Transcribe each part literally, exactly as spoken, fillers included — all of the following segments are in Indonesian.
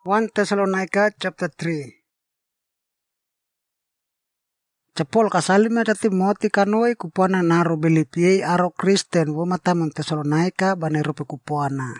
First Thessalonica chapter three. Chapol kasalima ta Timoti kanoi kupana naro belipie aro Kristen wo matamun Thessalonica banerope kupana.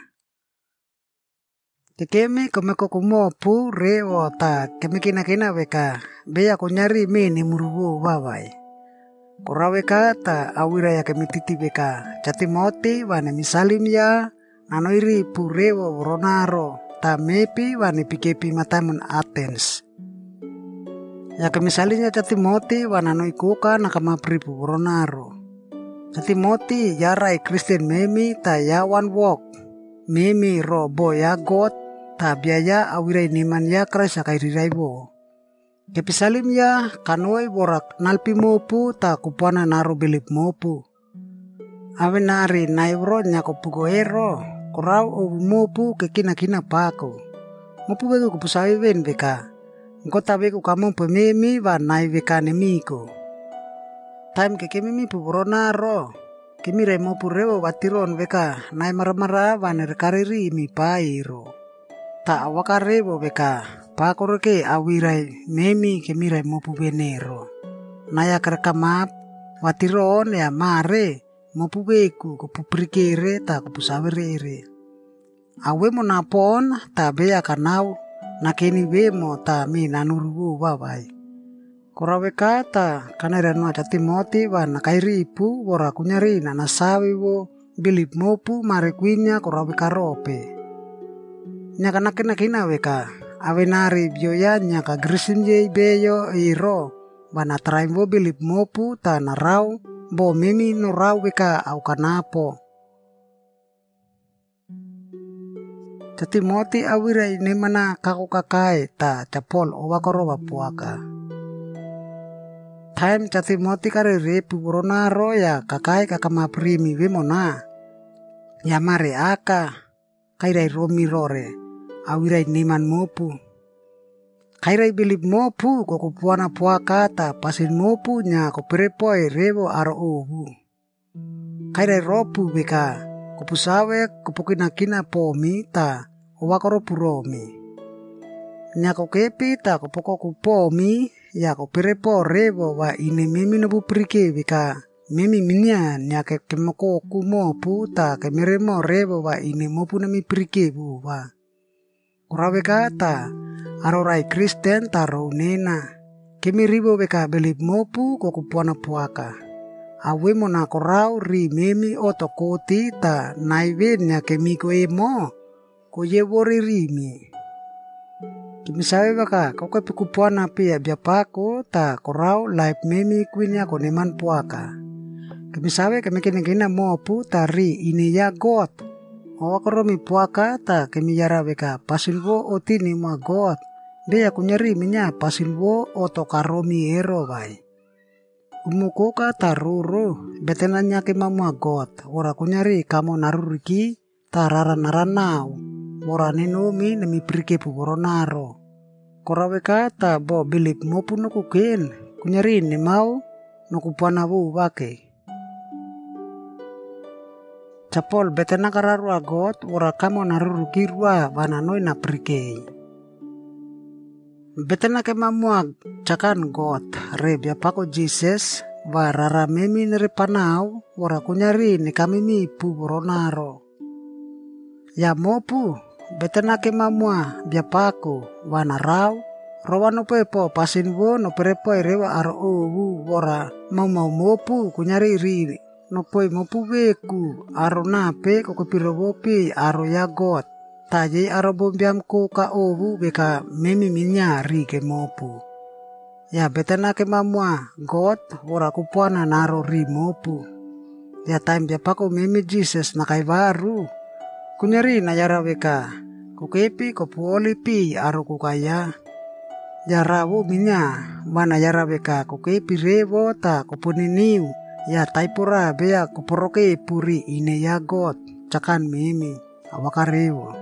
Tekeme komeko kumopu re o ta kemekina kina weka beya kunyari mini murubu wawai. Koraweka ta awira ya kemititi weka Timoti wane misalim ya nanoiri purewo ronaro ta mepi wane pikepi matamun Athens. Ya kemisalinya Timoti wana no ikuka nakama pripu ronaro. Timoti yarai Kristen memi ta yawan wok memi robo ya God ta biaya awira iniman ya Christ akairirai wo. Kepisalim ya kanoi borak nalpi mopu ta kupana naro bilip mopu. Awenari naibro nyako pugoero korau o mopu kekina kina pako. Mopu bego kupusawi wen beka. Ngota bego kamu pememi wa nai beka nemiko. Time kekemimi puboronaro. Kemire mopu rewo watiron beka nai maramara wa nerekariri mi pairo. Ta awakarewo beka pakoroke awirai memi kemire mopu benero. Naya kerkamap watiron ya mare mopu beku kupuprikere ta kupusawerere. Awe mo napon ta beya kanau nakeni wemo ta mi nanurubu wawai. Korawe kata kanera no Timoti wa nakairipu wora kunyari na nasawi wo bilip mopu marekwinya korawe karope. Nyaka nakina kina weka awenari bioya nyaka grisimje beyo iro wana traimbo bilip mopu ta narau bo memi no rau weka au kanapo. Timoti awira ini mana kako kakai ta capol owakoro wapuaka. Time Timoti karere puronaro ya kakai kakama primi wemona. Ya mare aka kairai romi rore awira ini man mopu. Kairai bilip mopu koko puana puaka ta pasin mopu nya ko perepoi rewo aro obu. Kairai ropu beka kupusawe kupukina kina pomi ta owakoro puromi. Nyako kepi ta kupoko kupomi ya ko perepo rewo wa ini mimi nobu prike beka mimi minya nyake kemoko kumopu ta kemeremo rewo wa ini mopu nami prike bu wa. Kurawe kata arorai Kristen taro nena kemiribo beka belip mopu kokupuana puaka. Awe mona korau ri memi otokoti ta naivenya kemiko emo koye wori rimi. Kimisawe baka koke pikupuana pia biapako ta korau laip memi kwinya koneman puaka. Kimisawe kemekina mopu ta ri ini ya God. Owakoromi puaka ta kemiyara beka pasilwo otini ma God. Beya kunyari minya pasilwo otokaromi ero bai. Umukoka taruru betenanya ke mamua God. Ora kunyari kamo naruriki tarara naranau. Ora nenomi nemi prike puboronaro. Korawe kata bo bilip mopu nokuken. Kunyari ni mau nokupana wu wake. Capol betena kararu agot ora kamo naruruki rua bananoi na prike. Betena ke mamuag cakan God rebya pako Jesus wa rara memi nerepanau ora kunyari ni kami mi puboronaro. Ya mopu betena ke mamua biapako wa narau rowa no pepo pasin wo no perepo rewa aro owu ora mau mau mopu kunyari ri no poi mopu beku aro nape koko pirowopi aro ya God. Taje aro bombiam ko ka owu beka memi minyari ke mopu. Ya betena ke mamua God ora kupuana naro ri mopu. Ya time biapako memi Jesus nakai baru. Kunyari na yara beka kukepi kopuoli pi aro kukaya. Yarawu minya mana yara beka kukepi rewo ta kupuniniu. Ya taipura bea kuporoke puri ine ya God cakan memi awakarewo.